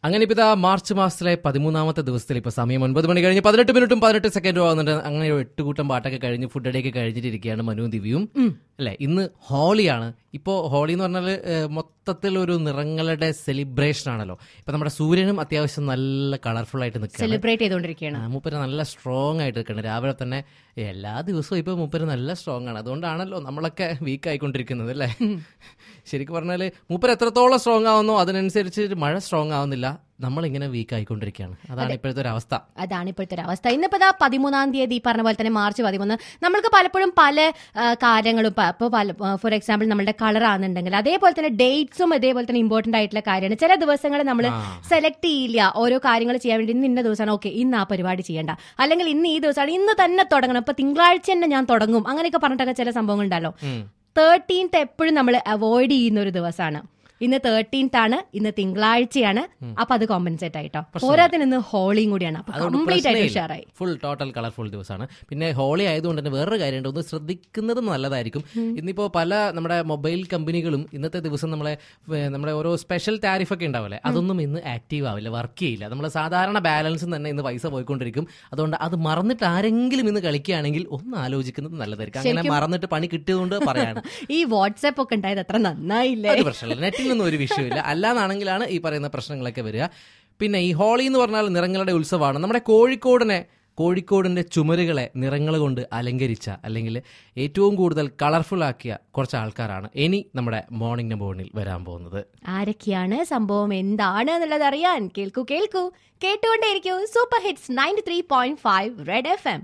അങ്ങനെ ഇപ്പൊ ഇതാ മാർച്ച് മാസത്തിലെ 13ാമത്തെ ദിവസത്തിൽ ഇപ്പൊ സമയം 9 മണി കഴിഞ്ഞ് 18 മിനിറ്റും 18 സെക്കൻഡും ആവുന്നുണ്ട്. അങ്ങനെ 8 കൂട്ടം പാട്ടൊക്കെ കഴിഞ്ഞ് ഫുഡ് ഡേ ഒക്കെ കഴിഞ്ഞിട്ടിരിക്കുകയാണ് മനു ദിവ്യയും അല്ലെ. ഇന്ന് ഹോളിയാണ്. ഇപ്പോ ഹോളി എന്ന് പറഞ്ഞാൽ മൊത്തത്തിൽ ഒരു നിറങ്ങളുടെ സെലിബ്രേഷൻ ആണല്ലോ. ഇപ്പൊ നമ്മുടെ സൂര്യനും അത്യാവശ്യം നല്ല കളർഫുൾ ആയിട്ട് നിൽക്കുകയാണ്, സെലിബ്രേറ്റ് ചെയ്തുകൊണ്ടിരിക്കുകയാണ്. മൂപ്പര് നല്ല സ്ട്രോങ് ആയിട്ട് നിൽക്കുകയാണ്. രാവിലെ തന്നെ എല്ലാ ദിവസവും ഇപ്പൊ മൂപ്പര് നല്ല സ്ട്രോങ് ആണ്. അതുകൊണ്ടാണല്ലോ നമ്മളൊക്കെ വീക്ക് ആയിക്കൊണ്ടിരിക്കുന്നത് അല്ലേ. ശരിക്കും പറഞ്ഞാല് മൂപ്പര് എത്രത്തോളം സ്ട്രോങ് ആവുന്നോ അതിനനുസരിച്ച് മഴ സ്ട്രോങ് ആവുന്നില്ല, നമ്മളിങ്ങനെ വീക്ക് ആയിക്കൊണ്ടിരിക്കുകയാണ്. അതാണ് ഇപ്പോഴത്തെ ഒരു അവസ്ഥ. ഇന്നിപ്പോ 13-ാം തീയതി പറഞ്ഞ പോലെ തന്നെ മാർച്ച് 13 നമ്മൾക്ക് പലപ്പോഴും പല കാര്യങ്ങളും ഇപ്പോൾ ഫോർ എക്സാമ്പിൾ നമ്മുടെ കളർ ആണെന്നുണ്ടെങ്കിൽ അതേപോലെ തന്നെ ഡേറ്റ്സും അതേപോലെ തന്നെ ഇമ്പോർട്ടന്റ് ആയിട്ടുള്ള കാര്യമാണ്. ചില ദിവസങ്ങൾ നമ്മൾ സെലക്ട് ചെയ്യില്ല ഓരോ കാര്യങ്ങൾ ചെയ്യാൻ വേണ്ടി. ഇന്ന ദിവസമാണ്, ഓക്കെ ഇന്ന് ആ പരിപാടി ചെയ്യേണ്ട, അല്ലെങ്കിൽ ഇന്ന് ഈ ദിവസമാണ്, ഇന്ന് തന്നെ തുടങ്ങണം, ഇപ്പൊ തിങ്കളാഴ്ച തന്നെ ഞാൻ തുടങ്ങും, അങ്ങനെയൊക്കെ പറഞ്ഞിട്ടൊക്കെ ചില സംഭവങ്ങൾ ഉണ്ടല്ലോ. 13th എപ്പോഴും നമ്മൾ അവോയ്ഡ് ചെയ്യുന്ന ഒരു ദിവസമാണ്. ഇന്ന് 13th ആണ്, ഇന്ന് തിങ്കളാഴ്ചയാണ്. അപ്പൊ അത് കോമ്പൻസേറ്റ് ആയിട്ടോ. പോരാത്തിന് ഇന്ന് ഹോളിയും കൂടിയാണ്. കംപ്ലീറ്റ് ആയിട്ട് ഉഷാറായി. ഫുൾ ടോട്ടൽ കളർഫുൾ ദിവസമാണ്. പിന്നെ ഹോളി ആയതുകൊണ്ട് തന്നെ വേറൊരു കാര്യമുണ്ട്, ഒന്ന് ശ്രദ്ധിക്കുന്നത് നല്ലതായിരിക്കും. ഇന്നിപ്പോ പല നമ്മുടെ മൊബൈൽ കമ്പനികളും ഇന്നത്തെ ദിവസം നമ്മുടെ ഓരോ സ്പെഷ്യൽ ടാരിഫ് ഒക്കെ ഉണ്ടാവില്ലേ, അതൊന്നും ഇന്ന് ആക്റ്റീവ് ആവില്ല, വർക്ക് ചെയ്യില്ല. നമ്മളെ സാധാരണ ബാലൻസ് തന്നെ ഇന്ന് പൈസ പോയിക്കൊണ്ടിരിക്കും. അതുകൊണ്ട് അത് മറന്നിട്ട് ആരെങ്കിലും ഇന്ന് കളിക്കുകയാണെങ്കിൽ ഒന്ന് ആലോചിക്കുന്നത് നല്ലതായിരിക്കും. അങ്ങനെ മറന്നിട്ട് പണി കിട്ടിയതുകൊണ്ട് പറയാണ്. ഈ വാട്സ്ആപ്പ് ഒക്കെ ഉണ്ടായത് അത്ര നന്നായില്ലേ. പ്രശ്നമില്ല, നെറ്റിൽ നിന്നും ഒരു വിഷയമില്ല. അല്ലാന്നാണെങ്കിലാണ് ഈ പറയുന്ന പ്രശ്നങ്ങളൊക്കെ വരിക. പിന്നെ ഈ ഹോളി എന്ന് പറഞ്ഞാൽ നിറങ്ങളുടെ ഉത്സവമാണ്. നമ്മുടെ കോഴിക്കോടിന്റെ ചുമരുകളെ നിറങ്ങൾ കൊണ്ട് അലങ്കരിച്ച അല്ലെങ്കിൽ ഏറ്റവും കൂടുതൽ കളർഫുൾ ആക്കിയ കുറച്ച് ആൾക്കാരാണ് ഇനി നമ്മുടെ മോർണിംഗ് നമ്പർ 1-ൽ വരാൻ പോകുന്നത്. ആരൊക്കെയാണ്, സംഭവം എന്താണ് എന്നുള്ളത് അറിയാൻ കേൾക്കൂ കേട്ടുകൊണ്ടേയിരിക്കൂ സൂപ്പർ ഹിറ്റ്സ് 93.5 റെഡ് FM.